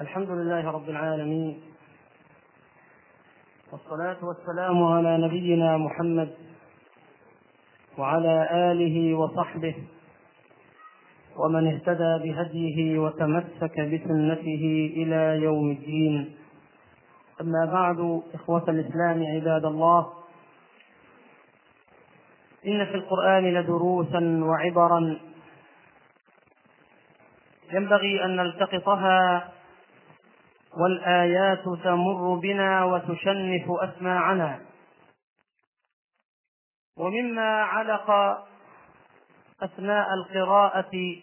الحمد لله رب العالمين، والصلاة والسلام على نبينا محمد وعلى آله وصحبه ومن اهتدى بهديه وتمسك بسنته إلى يوم الدين. أما بعد، إخوة الإسلام عباد الله، إن في القرآن لدروسا وعبرا ينبغي أن نلتقطها، والآيات تمر بنا وتشنف أسماعنا. ومما علق أثناء القراءة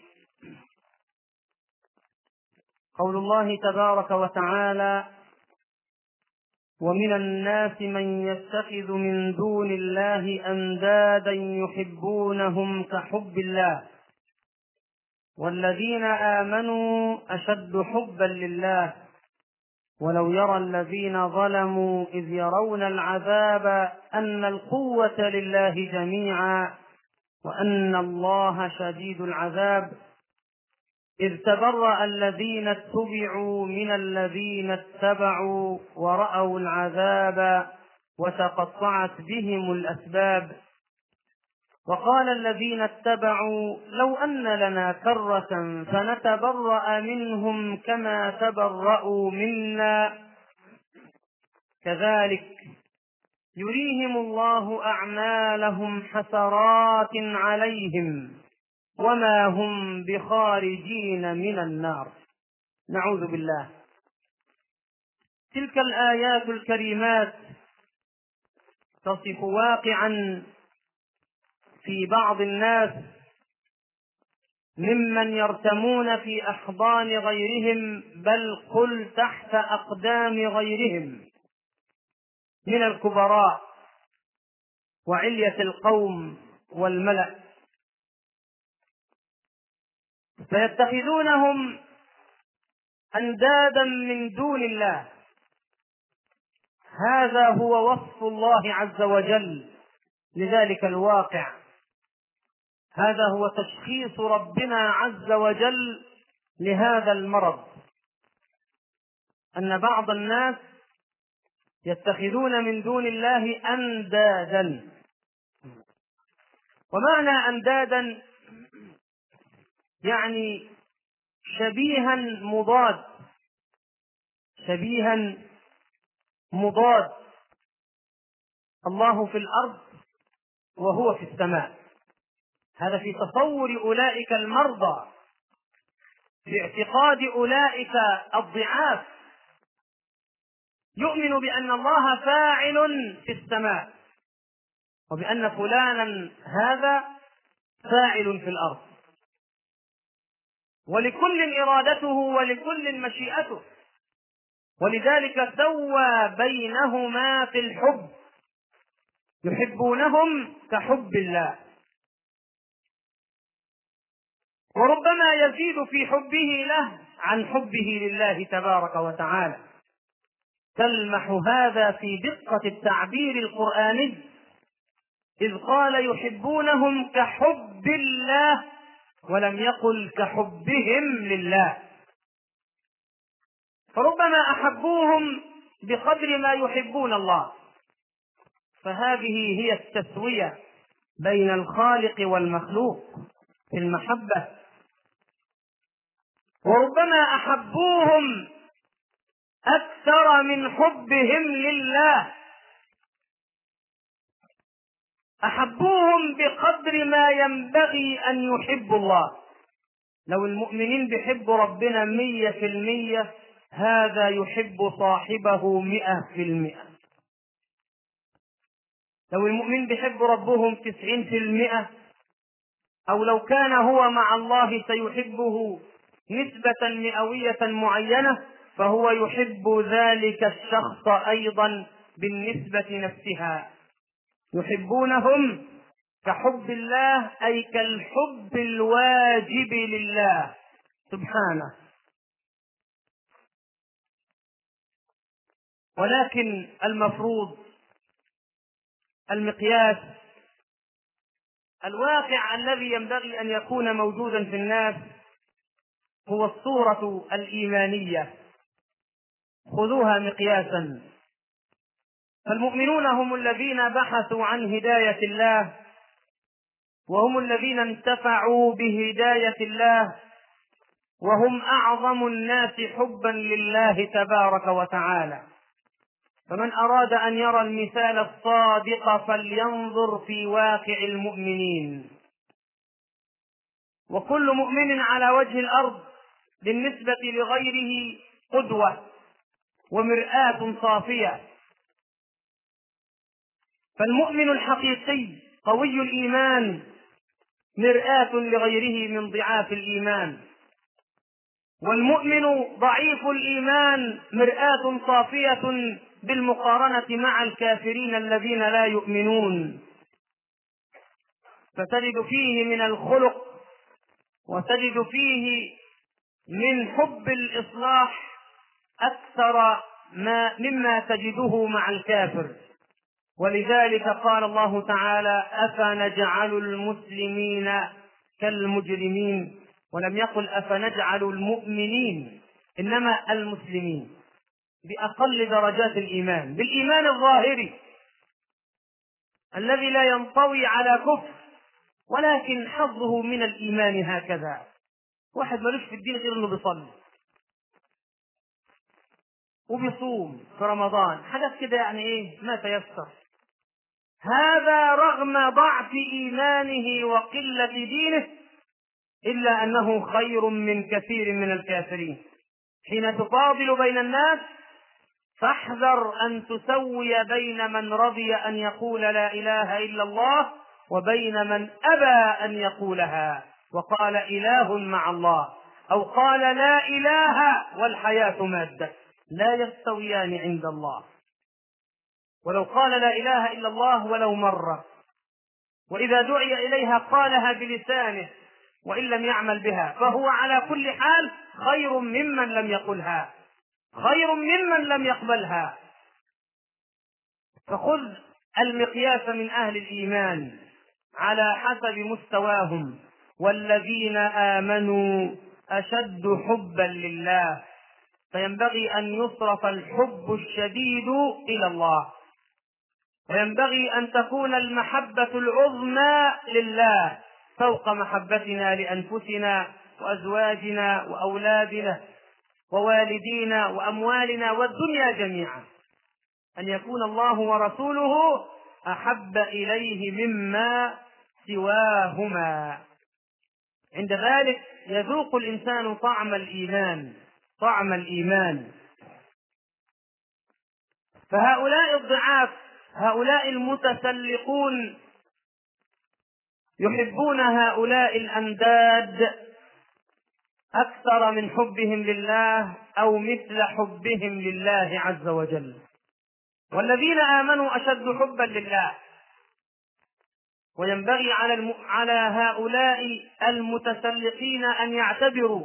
قول الله تبارك وتعالى: ومن الناس من يتخذ من دون الله أندادا يحبونهم كحب الله والذين آمنوا أشد حبا لله ولو يرى الذين ظلموا إذ يرون العذاب أن القوة لله جميعا وأن الله شديد العذاب إذ تبرأ الذين اتبعوا من الذين اتبعوا ورأوا العذاب وتقطعت بهم الأسباب وقال الذين اتبعوا لو أن لنا كرة فنتبرأ منهم كما تبرأوا منا كذلك يريهم الله أعمالهم حسرات عليهم وما هم بخارجين من النار. نعوذ بالله. تلك الآيات الكريمات تصف واقعا في بعض الناس ممن يرتمون في أحضان غيرهم، بل قل تحت أقدام غيرهم من الكبراء وعلية القوم والملأ، فيتخذونهم أندادا من دون الله. هذا هو وصف الله عز وجل لذلك الواقع، هذا هو تشخيص ربنا عز وجل لهذا المرض، أن بعض الناس يتخذون من دون الله أندادا. ومعنى أندادا يعني شبيها مضاد، شبيها مضاد. الله في الأرض وهو في السماء، هذا في تصور أولئك المرضى، في اعتقاد أولئك الضعاف. يؤمن بأن الله فاعل في السماء وبأن فلانا هذا فاعل في الأرض، ولكل إرادته ولكل مشيئته، ولذلك سوى بينهما في الحب، يحبونهم كحب الله، وربما يزيد في حبه له عن حبه لله تبارك وتعالى. تلمح هذا في دقة التعبير القرآني إذ قال يحبونهم كحب الله ولم يقل كحبهم لله، فربما أحبوهم بقدر ما يحبون الله، فهذه هي التسوية بين الخالق والمخلوق في المحبة. وربما أحبوهم أكثر من حبهم لله، أحبوهم بقدر ما ينبغي أن يحبوا الله. لو المؤمنين بيحبوا ربنا 100%، هذا يحب صاحبه 100%. لو المؤمن بيحب ربهم 90%، أو لو كان هو مع الله سيحبه نسبة مئوية معينة، فهو يحب ذلك الشخص أيضا بالنسبة نفسها. يحبونهم كحب الله، أي كالحب الواجب لله سبحانه. ولكن المفروض المقياس الواقع الذي ينبغي أن يكون موجودا في الناس هو الصورة الإيمانية خذوها مقياسا. فالمؤمنون هم الذين بحثوا عن هداية الله، وهم الذين انتفعوا بهداية الله، وهم أعظم الناس حبا لله تبارك وتعالى. فمن أراد أن يرى المثال الصادق فلينظر في واقع المؤمنين. وكل مؤمن على وجه الأرض بالنسبة لغيره قدوة ومرآة صافية. فالمؤمن الحقيقي قوي الإيمان مرآة لغيره من ضعاف الإيمان، والمؤمن ضعيف الإيمان مرآة صافية بالمقارنة مع الكافرين الذين لا يؤمنون. فتجد فيه من الخلق وتجد فيه من حب الإصلاح أكثر مما تجده مع الكافر. ولذلك قال الله تعالى: أفنجعل المسلمين كالمجرمين، ولم يقل أفنجعل المؤمنين، إنما المسلمين بأقل درجات الإيمان، بالإيمان الظاهري الذي لا ينطوي على كفر، ولكن حظه من الإيمان هكذا. واحد ملوش في الدين غير انه بيصلي وبيصوم في رمضان، حاجات كده يعني ايه ما تيسر، هذا رغم ضعف إيمانه وقلة دينه إلا أنه خير من كثير من الكافرين. حين تفاضل بين الناس فاحذر أن تسوي بين من رضي أن يقول لا إله إلا الله وبين من أبى أن يقولها وقال إله مع الله، أو قال لا إله والحياة مادة، لا يستويان عند الله. ولو قال لا إله إلا الله ولو مرة، وإذا دعي إليها قالها بلسانه وإن لم يعمل بها، فهو على كل حال خير ممن لم يقلها، خير ممن لم يقبلها. فخذ المقياس من أهل الإيمان على حسب مستواهم. والذين آمنوا أشد حبا لله، فينبغي أن يصرف الحب الشديد إلى الله، وينبغي أن تكون المحبة العظمى لله فوق محبتنا لأنفسنا وأزواجنا وأولادنا ووالدينا وأموالنا والدنيا جميعا، أن يكون الله ورسوله أحب إليه مما سواهما. عند ذلك يذوق الإنسان طعم الإيمان، طعم الإيمان. فهؤلاء الضعاف، هؤلاء المتسلقون يحبون هؤلاء الأنداد أكثر من حبهم لله أو مثل حبهم لله عز وجل. والذين آمنوا أشد حبا لله. وينبغي على هؤلاء المتسلقين أن يعتبروا.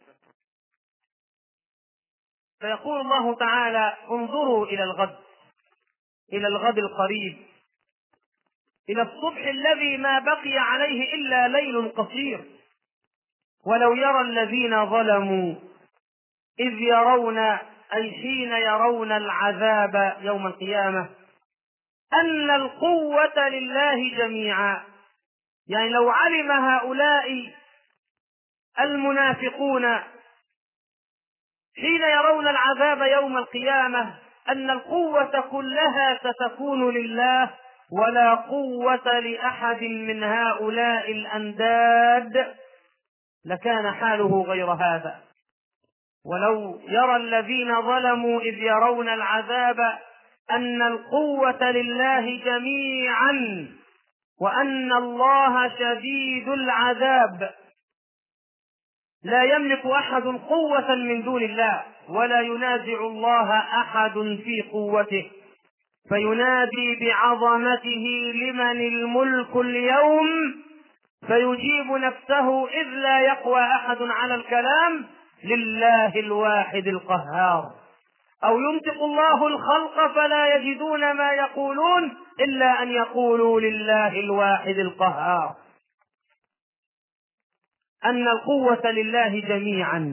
فيقول الله تعالى: انظروا إلى الغد، إلى الغد القريب، إلى الصبح الذي ما بقي عليه إلا ليل قصير. ولو يرى الذين ظلموا إذ يرون، أي حين يرون العذاب يوم القيامة، أن القوة لله جميعا. يعني لو علم هؤلاء المنافقون حين يرون العذاب يوم القيامة أن القوة كلها ستكون لله ولا قوة لأحد من هؤلاء الأنداد لكان حاله غير هذا. ولو يرى الذين ظلموا إذ يرون العذاب أن القوة لله جميعا وأن الله شديد العذاب، لا يملك أحد قوة من دون الله ولا ينازع الله أحد في قوته، فينادي بعظمته: لمن الملك اليوم؟ فيجيب نفسه إذ لا يقوى أحد على الكلام: لله الواحد القهار. أو ينطق الله الخلق فلا يجدون ما يقولون إلا أن يقولوا لله الواحد القهار. أن القوة لله جميعا،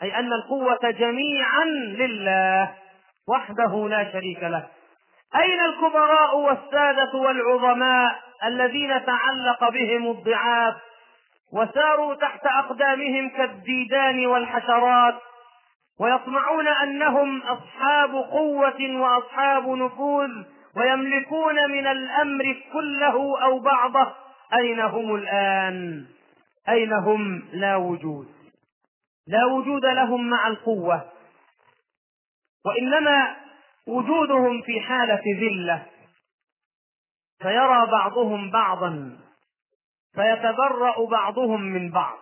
أي أن القوة جميعا لله وحده لا شريك له. أين الكبراء والسادة والعظماء الذين تعلق بهم الضعاف وساروا تحت أقدامهم كالديدان والحشرات ويطمعون أنهم أصحاب قوة وأصحاب نفوذ ويملكون من الأمر كله أو بعضه؟ أين هم الآن؟ أين هم؟ لا وجود، لا وجود لهم مع القوة، وإنما وجودهم في حالة ذلة. فيرى بعضهم بعضا فيتبرأ بعضهم من بعض.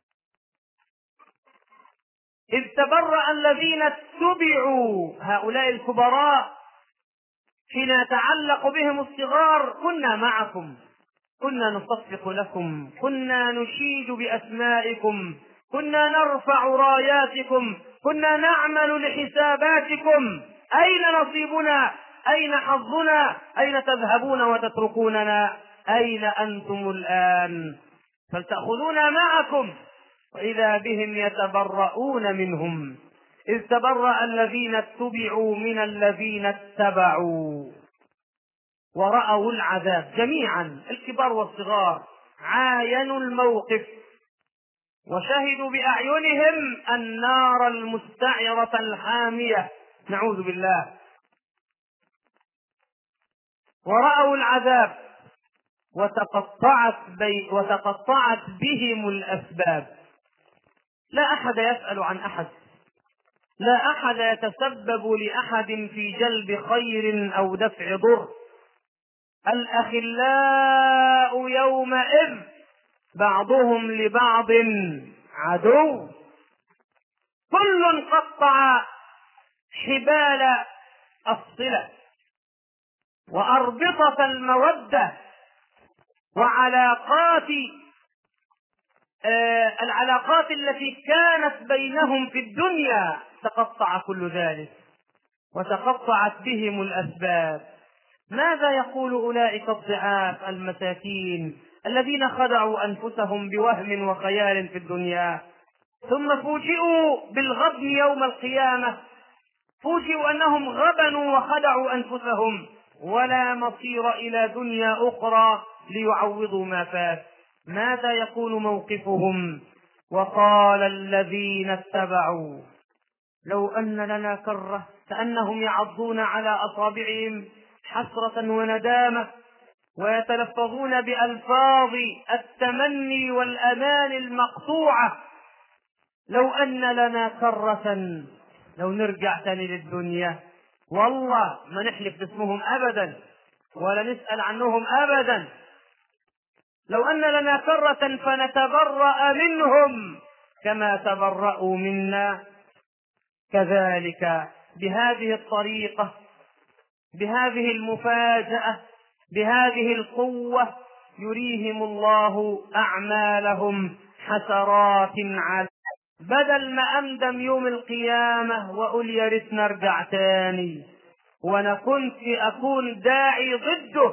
إذ تبرأ الذين اتبعوا، هؤلاء الكبراء حين يتعلق بهم الصغار: كنا معكم، كنا نصفق لكم، كنا نشيد بأسمائكم، كنا نرفع راياتكم، كنا نعمل لحساباتكم، أين نصيبنا؟ أين حظنا؟ أين تذهبون وتتركوننا؟ أين أنتم الآن؟ فلتأخذونا معكم. وإذا بهم يتبرؤون منهم. إذ تبرأ الذين اتبعوا من الذين اتبعوا ورأوا العذاب جميعا، الكبار والصغار عاينوا الموقف وشهدوا بأعينهم النار المستعرة الحامية، نعوذ بالله، ورأوا العذاب وتقطعت بهم الأسباب. لا أحد يسأل عن أحد، لا أحد يتسبب لأحد في جلب خير أو دفع ضر. الأخلاء يومئذ بعضهم لبعض عدو، كل قطع حبال الصلة وأربطة المودة العلاقات التي كانت بينهم في الدنيا، تقطع كل ذلك وتقطعت بهم الأسباب. ماذا يقول أولئك الضعاف المساكين الذين خدعوا أنفسهم بوهم وخيال في الدنيا، ثم فوجئوا بالغبن يوم القيامة، فوجئوا أنهم غبنوا وخدعوا أنفسهم ولا مصير إلى دنيا أخرى ليعوضوا ما فات؟ ماذا يكون موقفهم؟ وقال الذين اتبعوا لو أن لنا كرة، كأنهم يعضون على أصابعهم حسرة وندامة ويتلفظون بألفاظ التمني والأمان المقطوعة: لو أن لنا كرة، لو نرجع تاني للدنيا والله ما نحلف باسمهم أبدا ولا نسأل عنهم أبدا. لو أن لنا كرة فنتبرأ منهم كما تبرأوا منا. كذلك بهذه الطريقة، بهذه المفاجأة، بهذه القوة يريهم الله أعمالهم حسرات على، بدل ما أندم يوم القيامة وأقول يا ريت نرجع تاني وأنا كنت أكون داعي ضده،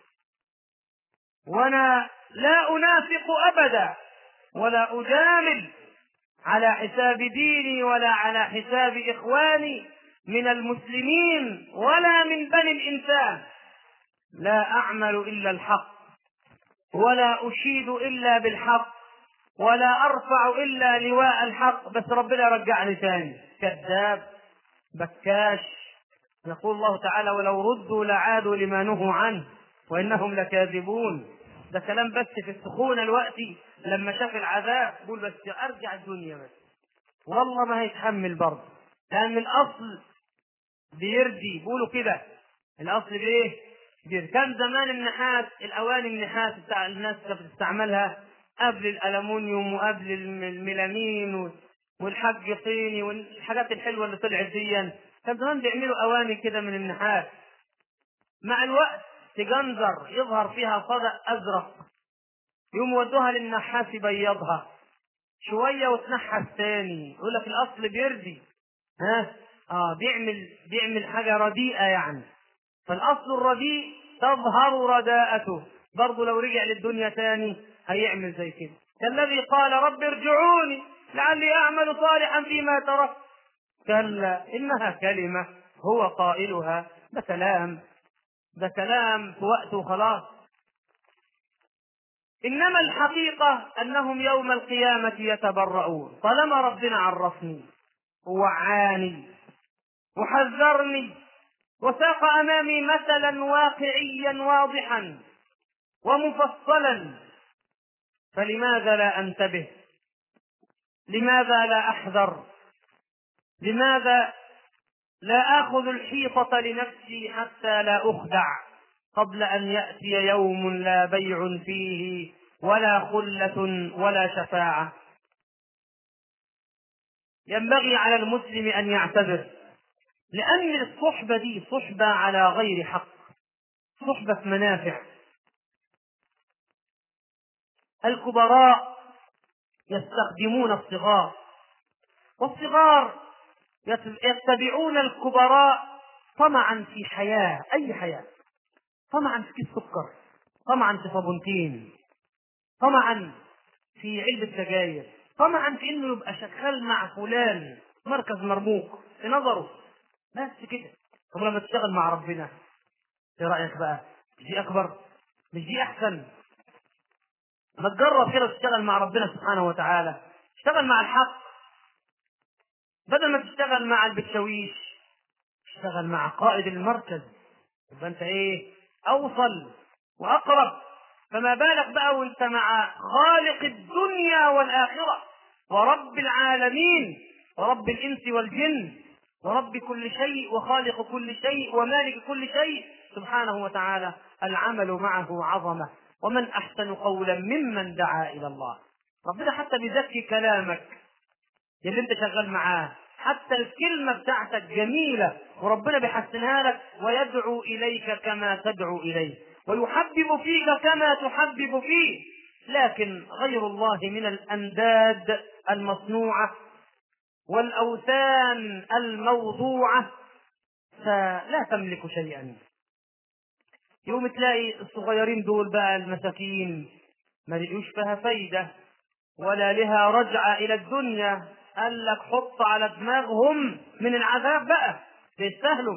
وأنا لا أنافق أبدا ولا أجامل على حساب ديني ولا على حساب إخواني من المسلمين ولا من بني الإنسان. لا أعمل إلا الحق ولا أشيد إلا بالحق ولا أرفع إلا لواء الحق، بس ربنا رجعني تاني. كذاب بكاش. يقول الله تعالى: ولو ردوا لعادوا لما نهوا عنه وإنهم لكاذبون. ده كلام بس في السخونة الوقتي، لما شاف العذاب يقول بس أرجع الدنيا بس، والله ما هيتحمل برضه، لأن الأصل بيرجي، بيقولوا كده الأصل بإيه؟ كان زمان النحاس، الأواني النحاس بتاع الناس كانت بتستعملها قبل الألمونيوم وقبل الميلامين والحج صيني والحاجات الحلوة اللي طلعت دي، كان زمان بيعملوا أواني كده من النحاس، مع الوقت تجنزر يظهر فيها صدأ أزرق، يوم ودوها للنحاس يبيضها شوية وتنحس تاني، يقول لك الأصل بيرضي. بيعمل حاجة رديئة يعني، فالأصل الرديء تظهر رداءته، برضه لو رجع للدنيا تاني هيعمل زي كده، كالذي قال: رب ارجعوني لعلي أعمل صالحا فيما تركت. كلا إنها كلمة هو قائلها. ده كلام، ده كلام في وقته وخلاص. إنما الحقيقة أنهم يوم القيامة يتبرؤون. طالما ربنا عرفني ووعاني وحذرني وساق أمامي مثلا واقعيا واضحا ومفصلا، فلماذا لا أنتبه؟ لماذا لا أحذر؟ لماذا لا آخذ الحيطة لنفسي حتى لا أخدع قبل أن يأتي يوم لا بيع فيه ولا خلة ولا شفاعة؟ ينبغي على المسلم أن يعتذر، لأن الصحبة دي صحبة على غير حق، صحبة منافع. الكبراء يستخدمون الصغار، والصغار يتبعون الكبراء طمعا في حياة، أي حياة، طمعا في كيس سكر، طمعا في صابونتين، طمعا في علبة سجاير، طمعا في انه يبقى شغال مع فلان مركز مرموق في نظره، بس كده. طب لما تشتغل مع ربنا ايه رأيك بقى؟ مش دي اكبر؟ مش دي احسن؟ ما تجرب كده تشتغل مع ربنا سبحانه وتعالى، اشتغل مع الحق بدل ما تشتغل مع البتشاويش، اشتغل مع قائد المركز، يبقى انت ايه؟ اوصل واقرب. فما بالك بقى وانت مع خالق الدنيا والاخره ورب العالمين ورب الانس والجن ورب كل شيء وخالق كل شيء ومالك كل شيء سبحانه وتعالى. العمل معه عظمه. ومن احسن قولا ممن دعا الى الله. ربنا حتى بيزكي كلامك اللي انت شغال معاه، حتى الكلمة بتاعتك جميلة وربنا بيحسنها لك، ويدعو إليك كما تدعو إليه، ويحبب فيك كما تحبب فيه. لكن غير الله من الأنداد المصنوعة والأوثان الموضوعة فلا تملك شيئا. يوم تلاقي الصغيرين دول بقى المساكين ما لقوش فيها فايدة ولا لها رجعة إلى الدنيا، قال لك حط على دماغهم من العذاب بقى بيستاهلوا.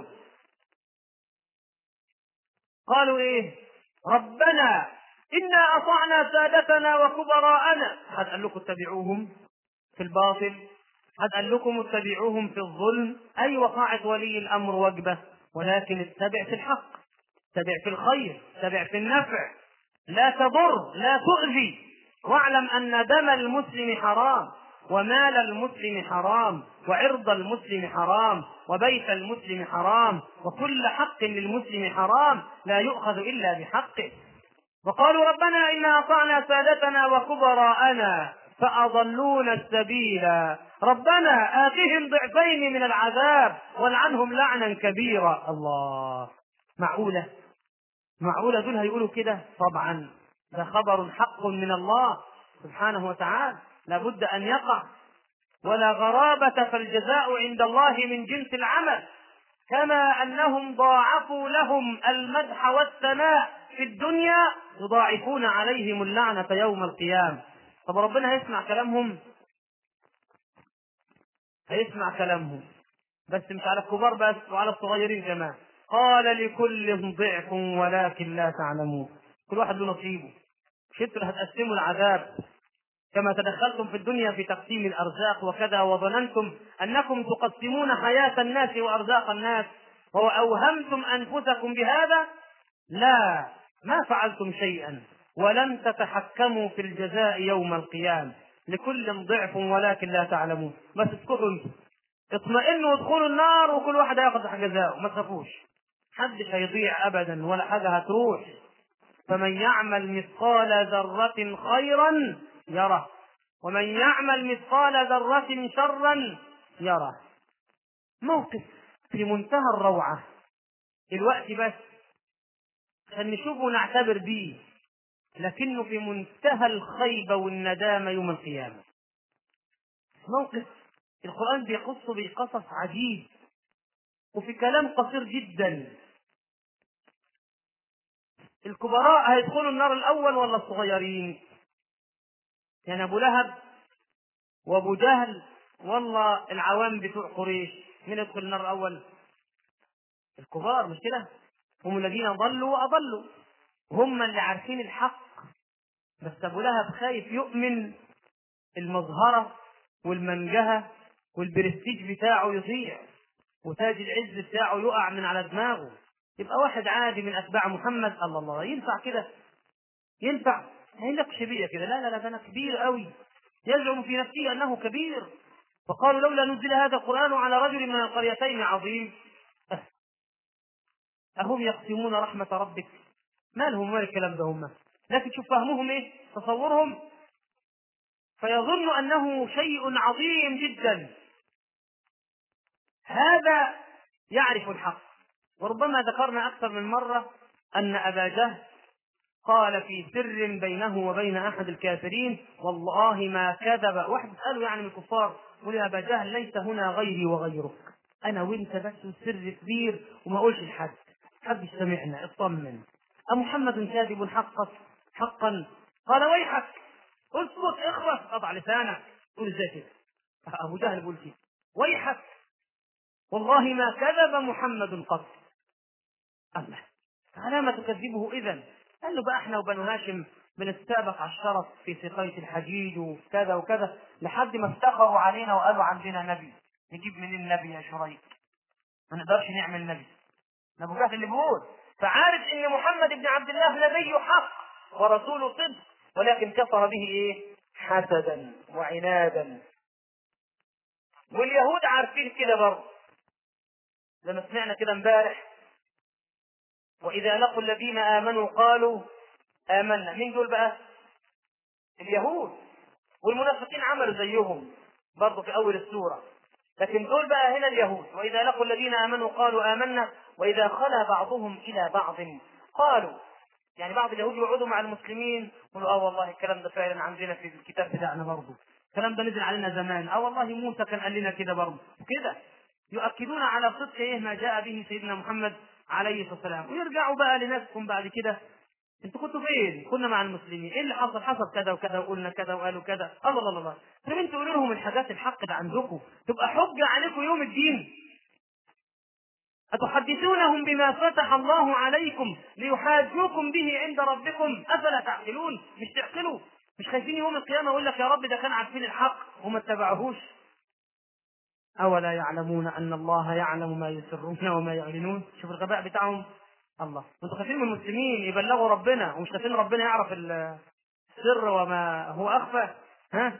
قالوا إيه؟ ربنا إنا أطعنا سادتنا وكبراءنا. حد قال لكم اتبعوهم في الباطل؟ حد قال لكم اتبعوهم في الظلم؟ أي وقاعة ولي الأمر وجبة، ولكن اتبع في الحق، اتبع في الخير، اتبع في النفع، لا تضر لا تؤذي. واعلم أن دم المسلم حرام، ومال المسلم حرام، وعرض المسلم حرام، وبيت المسلم حرام، وكل حق للمسلم حرام لا يؤخذ إلا بحقه. وقالوا ربنا إنا أطعنا سادتنا وكبراءنا فأضلونا السبيل ربنا آتهم ضعفين من العذاب والعنهم لعنا كبيرا. الله، معقولة؟ معقولة دول هيقولوا كده؟ طبعا ده خبر حق من الله سبحانه وتعالى، لابد أن يقع، ولا غرابة، فالجزاء عند الله من جنس العمل. كما أنهم ضاعفوا لهم المدح والثناء في الدنيا يضاعفون عليهم اللعنة يوم القيامة. طب ربنا هيسمع كلامهم؟ هيسمع كلامهم، بس مش على الكبار بس، وعلى الصغيرين كمان. قال لكل ضعف ولكن لا تعلمون. كل واحد له نصيبه، مش انتوا اللي هتقسموا العذاب كما تدخلتم في الدنيا في تقسيم الأرزاق وكذا، وظننتم أنكم تقسمون حياة الناس وأرزاق الناس وأوهمتم أنفسكم بهذا. لا، ما فعلتم شيئا ولن تتحكموا في الجزاء يوم القيامة. لكل ضعف ولكن لا تعلمون. بس اسكتوا انتم، اطمئنوا وادخلوا النار وكل واحد هياخذ جزاءه، ما تخافوش، محدش هيضيع أبدا ولا حاجة هتروح. فمن يعمل مثقال ذرة خيرا يره، ومن يعمل مثقال ذرة شرا يره. موقف في منتهى الروعة الوقت بس عشان نشوفه ونعتبر بيه، لكنه في منتهى الخيبة والندامة يوم القيامة. موقف القرآن بيقصه بقصص عجيب وفي كلام قصير جدا. الكبراء هيدخلوا النار الأول ولا الصغيرين؟ يعني أبو لهب وابو جهل، والله العوام بتوع قريش مين يدخل النار الاول؟ الكبار، مش كده؟ هم الذين ضلوا واضلوا، هم اللي عارفين الحق. بس ابو لهب خايف يؤمن، المظهره والمنجهه والبرستيج بتاعه يضيع، وتاج العز بتاعه يقع من على دماغه، يبقى واحد عادي من اتباع محمد. الله الله، ينفع كده؟ ينفع؟ ما يلقش بيا كده، لا لا لا، ده انا كبير قوي، يزعم في نفسه انه كبير. فقالوا لولا نزل هذا القران على رجل من القريتين عظيم. اهم يقسمون رحمه ربك؟ ما لهم ولا الكلام ده هم، لكن شوف فهمهم ايه، تصورهم، فيظن انه شيء عظيم جدا. هذا يعرف الحق. وربما ذكرنا اكثر من مره ان ابا جهل قال في سر بينه وبين احد الكافرين: والله ما كذب. واحد قالوا يعني من الكفار: قل يا ابا جهل ليس هنا غيري وغيرك، انا وانت بس، سر كبير وما اقولش لحد، حد يسمعنا، اطمن. أمحمد كاذب حقا؟ قال: ويحك، اسكت، اخرس، قطع لسانك. قول ازاي كده؟ ابو جهل بيقول كده: ويحك، والله ما كذب محمد قط. الله، على ما تكذبه اذا؟ قال له: بقى احنا وبنو هاشم بنستابق على الشرف في سقاية الحجيج وكذا وكذا، لحد ما افتخروا علينا وقالوا عندنا نبي. نجيب منين النبي يا شريك؟ ما نقدرش نعمل نبي. ابو جهل اللي بيقول، فعارف ان محمد بن عبد الله نبي حق ورسول صدق، ولكن كفر به ايه؟ حسدا وعنادا. واليهود عارفين كده برضه، لما سمعنا كده امبارح: واذا لقوا الذين امنوا قالوا امنا. مين دول بقى؟ اليهود. والمنافقين عملوا زيهم برضه في اول السوره، لكن دول بقى هنا اليهود: واذا لقوا الذين امنوا قالوا امنا واذا خلا بعضهم الى بعض قالوا. يعني بعض اليهود يقعدوا مع المسلمين يقولوا: والله الكلام ده فعلا عندنا في الكتاب بتاعنا برضه، الكلام ده نزل علينا زمان، والله موسى كان قال لنا كده برضه كده، يؤكدون على صدق ايه ما جاء به سيدنا محمد عليه الصلاه والسلام. ويرجعوا بقى لنفسهم بعد كده: انتوا كنتوا فين؟ كنا مع المسلمين، ايه اللي حصل؟ حصل كذا وكذا وقلنا كذا وقالوا كذا. الله الله الله، طب انتوا قولوا لهم الحاجات الحق اللي عندكم تبقى حجه عليكم يوم الدين. أتحدثونهم بما فتح الله عليكم ليحاجوكم به عند ربكم أفلا تعقلون؟ مش تعقلوا؟ مش خايفين يوم القيامة يقول لك: يا رب ده كان عارفين الحق وما اتبعوهوش؟ أولا يعلمون أن الله يعلم ما يسرون وما يعلنون؟ شوف الغباء بتاعهم. الله، انتوا خايفين من المسلمين يبلغوا ربنا ومش خايفين ربنا يعرف السر وما هو أخفى؟ ها؟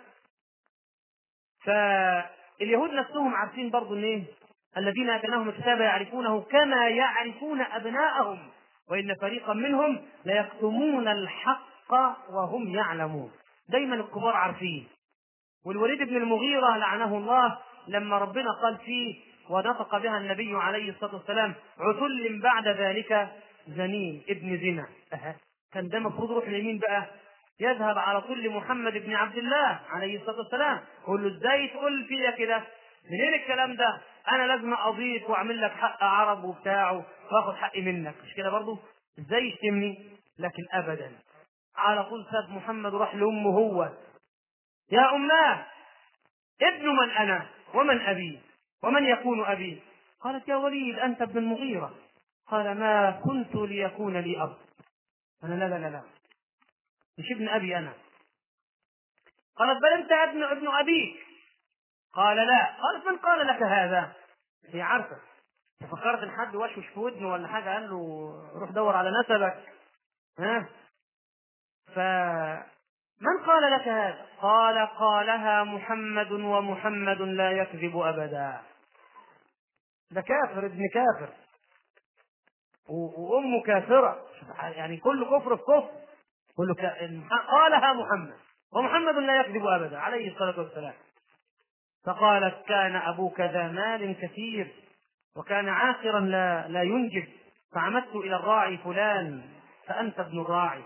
فاليهود نفسهم عارفين برضو ان ايه؟ الذين اتيناهم الكتاب يعرفونه كما يعرفون ابناءهم وان فريقا منهم ليكتمون الحق وهم يعلمون. دايما الكبار عارفين. والوليد بن المغيرة لعنه الله لما ربنا قال فيه ونطق بها النبي عليه الصلاة والسلام: عتل بعد ذلك زنين ابن زنا، كان ده المفروض يروح لمين بقى؟ يذهب على طول محمد بن عبد الله عليه الصلاة والسلام، يقول له: ازاي تقول فيا كده؟ منين الكلام ده؟ انا لازم اضيف واعمل لك حق عرب وبتاعه واخد حقي منك، مش كده برضه؟ ازاي يشتمني؟ لكن ابدا، على طول ساب محمد وراح لامه هو: يا اماه، ابن من انا ومن ابي ومن يكون ابي؟ قالت: يا وليد انت ابن المغيرة. قال: ما كنت ليكون لي اب، انا لا لا لا لا، مش ابن ابي انا. قالت: بل انت ابن ابيك. قال: لا. قالت: من قال لك هذا؟ هي عارفه، فكرت ان حد وشوش في ودنه ولا حاجه قال له: روح دور على نسبك. ها؟ فمن قال لك هذا؟ قال: قالها محمد ومحمد لا يكذب ابدا. ده كافر ابن كافر وامه كافره، يعني كل كفر في كفر، قالها محمد ومحمد لا يكذب ابدا عليه الصلاه والسلام. فقالت: كان ابوك ذا مال كثير وكان عاقرا لا ينجب، فعمدت الى الراعي فلان فانت ابن الراعي.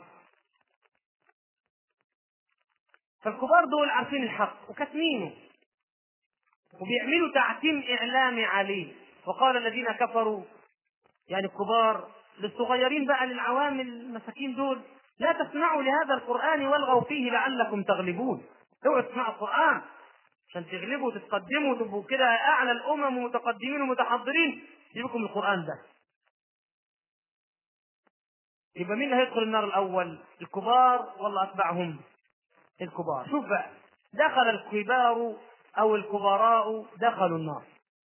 فالكبار دول عارفين الحق وكاتمينه وبيعملوا تعتيم اعلامي عليه. وقال الذين كفروا، يعني الكبار للصغيرين بقى، للعوام المساكين دول: لا تسمعوا لهذا القرآن والغوا فيه لعلكم تغلبون. اوعوا تسمعوا القرآن عشان تغلبوا وتتقدموا وتبقوا كده اعلى الامم ومتقدمين ومتحضرين، يجيبكم القران ده. يبقى مين اللي هيدخل النار الاول؟ الكبار ولا اتباعهم؟ الكبار. شوف بقى، دخل الكبار او الكبراء دخلوا النار،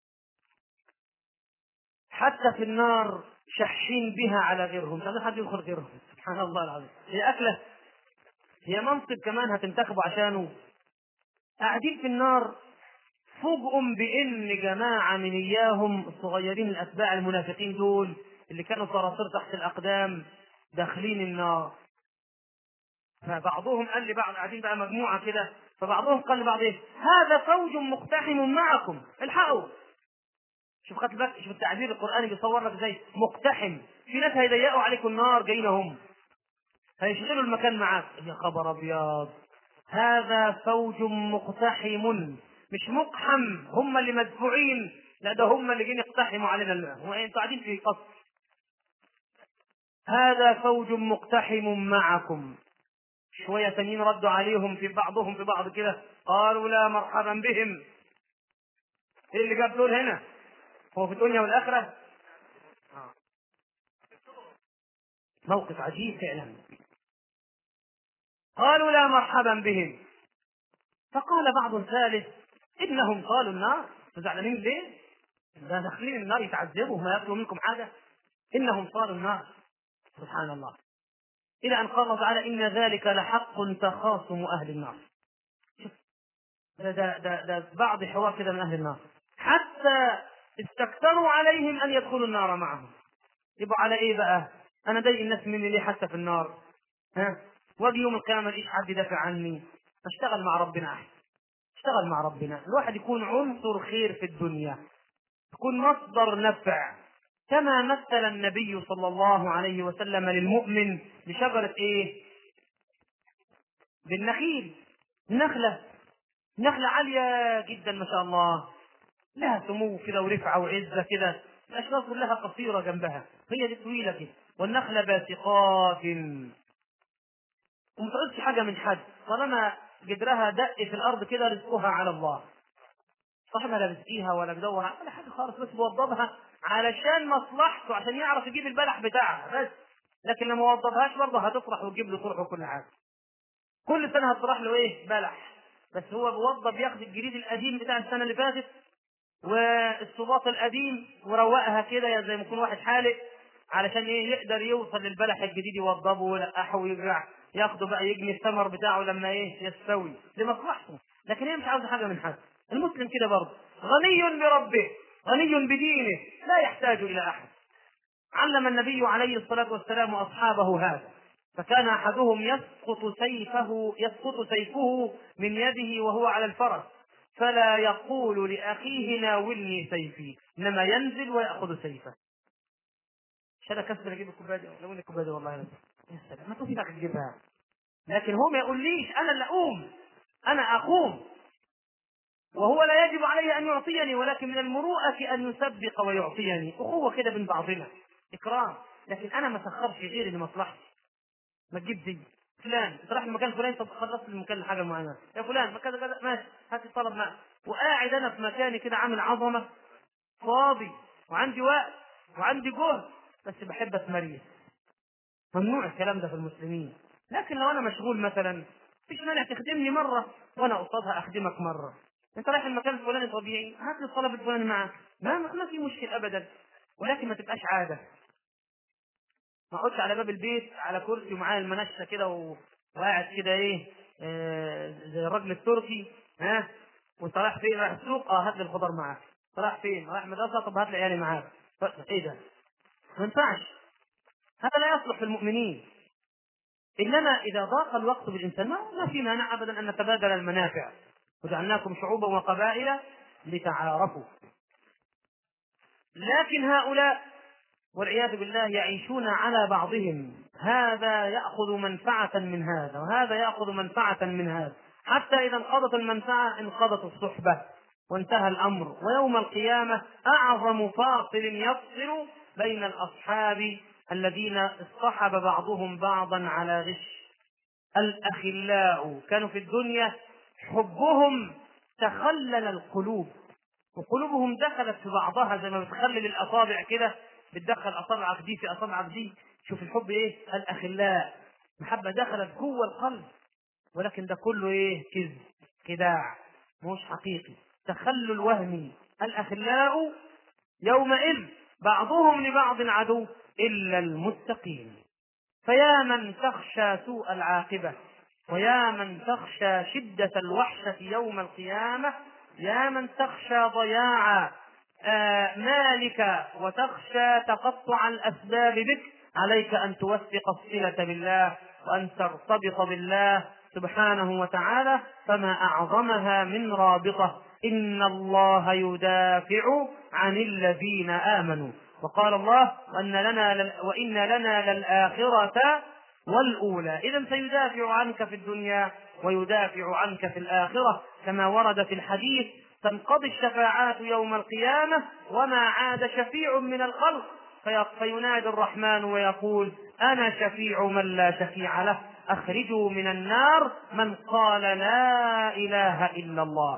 حتى في النار شحين بها على غيرهم، مش عايزين حد يدخل غيرهم. سبحان الله العظيم. هي اكله، هي منصب كمان هتنتخبوا عشانه. قاعدين في النار، فوجئوا بان جماعه من اياهم الصغيرين الاتباع المنافقين دول اللي كانوا صراصير تحت الاقدام داخلين النار. فبعضهم قال لبعض، قاعدين بقى مجموعه كده، فبعضهم قال لبعض ايه؟ هذا فوج مقتحم معكم، الحقوا. شوف خدت بالك، شوف التعبير القراني بيصور لك ازاي مقتحم. في ناس هيضيقوا عليكم النار جايين هم، هيشغلوا المكان معاك. يا خبر ابيض، هذا فوج مقتحم، مش مقحم هم اللي مدفوعين، لا ده هم اللي جايين يقتحموا علينا الماء. هو انتوا قاعدين في قصر. هذا فوج مقتحم معكم. شويه ثانيين ردوا عليهم في بعضهم في بعض كده، قالوا لا مرحبا بهم. ايه اللي جاب دول هنا؟ هو في الدنيا والاخره. موقف عجيب فعلا. قالوا لا مرحبا بهم. فقال بعض ثالث انهم قالوا النار. زعلانين ليه؟ ده داخلين النار يتعذبوا، ما ياكلوا منكم حاجه. انهم صالوا النار. سبحان الله. الى ان قال الله تعالى ان ذلك لحق تخاصم اهل النار. ده بعض حوار كده من اهل النار، حتى استكثروا عليهم ان يدخلوا النار معهم. يبقوا على ايه بقى؟ انا ضايق الناس مني ليه حتى في النار؟ ها؟ واجي يوم القيامه ايش حد يدافع عني؟ اشتغل مع ربنا احسن. اشتغل مع ربنا، الواحد يكون عنصر خير في الدنيا، يكون مصدر نفع. كما مثل النبي صلى الله عليه وسلم للمؤمن بشجرة ايه؟ بالنخيل. نخلة عالية جدا ما شاء الله، لها سمو كده ورفعة وعزة كده، الأشجار كلها قصيرة جنبها، هي دي طويلة كده. والنخلة باسقات، وما تعوزش حاجة من حد، طالما جدرها دق في الأرض كده رزقها على الله. صاحبها لا بيسقيها ولا بيدورها ولا حاجه خالص، بس بيوضبها علشان مصلحته، عشان يعرف يجيب البلح بتاعها بس. لكن لما وضبهاش برضه هتفرح وتجيب له طرح وكل حاجه. كل سنه هتطرح له ايه؟ بلح. بس هو بيوضب، ياخد الجريد القديم بتاع السنه اللي فاتت والصباط القديم وروقها كده زي ما يكون واحد حالق، علشان ايه؟ يقدر يوصل للبلح الجديد، يوضبه ويلقحه ويرجع ياخده بقى يجني الثمر بتاعه لما ايه؟ يستوي لمصلحته. لكن هي مش عاوزه حاجه من حد. المسلم كده برضه غني بربه، غني بدينه، لا يحتاج الى احد. علم النبي عليه الصلاه والسلام اصحابه هذا، فكان احدهم يسقط سيفه من يده وهو على الفرس، فلا يقول لاخيه ناولني سيفي، انما ينزل وياخذ سيفه. مش انا كسر اجيب الكوبايه دي، لو الكوبايه دي والله يا سلام ما تفيدك تجيبها. لكن هو ما يقوليش انا اللي اقوم، انا اقوم، وهو لا يجب عليه ان يعطيني، ولكن من المروءه ان يسبق ويعطيني. اخوه كده بين بعضنا، اكرام. لكن انا ما سخرش غيري لمصلحتي. ما تجيب زي فلان، انت رايح المكان الفلاني، طب خلصت المكان لحاجه معينه، يا فلان كذا كذا ماشي هات الطلب معك، وقاعد انا في مكاني كده عامل عظمه، فاضي وعندي وقت وعندي جهد، بس بحب اتمريز. ممنوع الكلام ده في المسلمين. لكن لو انا مشغول مثلا، مفيش مانع تخدمني مره وانا قصادها اخدمك مره. انت رايح المكان الفلاني طبيعي، هات لي الطلب الفلاني معاك، ما في مشكله ابدا. ولكن ما تبقاش عاده. ما اقعدش على باب البيت على كرسي ومعايا المنشه كده وقاعد كده ايه، زي الراجل التركي. ها؟ وانت رايح فين؟ رايح السوق؟ اه هات لي الخضار معاك. انت رايح فين؟ رايح مدرسه؟ طب هات لي عيالي معاك. ايه ده؟ ما ينفعش. هذا لا يصلح في المؤمنين. انما اذا ضاق الوقت بالانسان ما في مانع ابدا ان نتبادل المنافع. وجعلناكم شعوبا وقبائل لتعارفوا. لكن هؤلاء والعياذ بالله يعيشون على بعضهم، هذا يأخذ منفعة من هذا وهذا يأخذ منفعة من هذا، حتى إذا انقضت المنفعة انقضت الصحبة وانتهى الأمر. ويوم القيامة أعظم فاصل يفصل بين الأصحاب الذين اصطحب بعضهم بعضا على غش. الأخلاء كانوا في الدنيا حبهم تخلل القلوب، وقلوبهم دخلت في بعضها زي ما بتخلل الأصابع كده، بتدخل أصابعك دي في أصابعك دي. شوف الحب إيه؟ الأخلاء، محبة دخلت جوه القلب، ولكن ده كله إيه؟ كذب، خداع، مش حقيقي، تخلل وهمي. الأخلاء يومئذ بعضهم لبعض عدو إلا المتقين. فيا من تخشى سوء العاقبة، ويا من تخشى شدة الوحشة يوم القيامة، يا من تخشى ضياع مالك وتخشى تقطع الأسباب بك، عليك أن توثق الصلة بالله وأن ترتبط بالله سبحانه وتعالى، فما أعظمها من رابطة. إن الله يدافع عن الذين آمنوا، وقال الله وإن لنا للآخرة والأولى. إذن سيدافع عنك في الدنيا ويدافع عنك في الآخرة، كما ورد في الحديث: تنقضي الشفاعات يوم القيامة وما عاد شفيع من الخلق، فينادي الرحمن ويقول: أنا شفيع من لا شفيع له، أخرجوا من النار من قال لا إله إلا الله.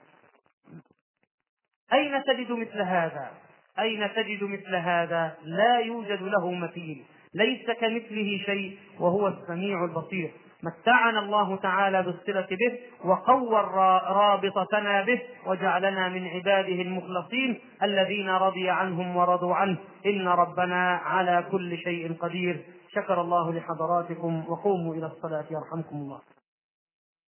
أين تجد مثل هذا؟ أين تجد مثل هذا؟ لا يوجد له مثيل، ليس كمثله شيء، وهو السميع البصير. متعنا الله تعالى بالصلة به، وقوى رابطتنا به، وجعلنا من عباده المخلصين الذين رضي عنهم ورضوا عنه. إن ربنا على كل شيء قدير. شكر الله لحضراتكم، وقوموا إلى الصلاة يرحمكم الله.